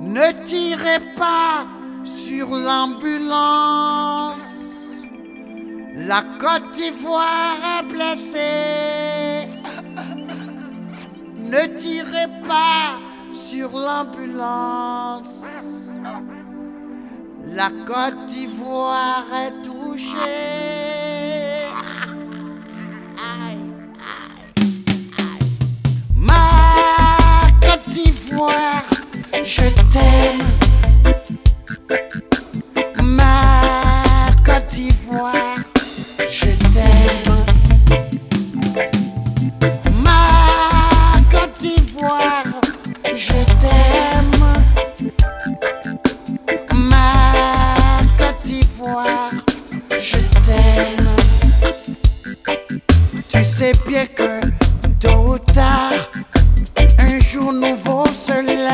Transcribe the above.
Ne tirez pas sur l'ambulance. La Côte d'Ivoire est blessée. Ne tirez pas sur l'ambulance. La Côte d'Ivoire est touchée. Aïe, aïe, aïe. Ma Côte d'Ivoire, je t'aime.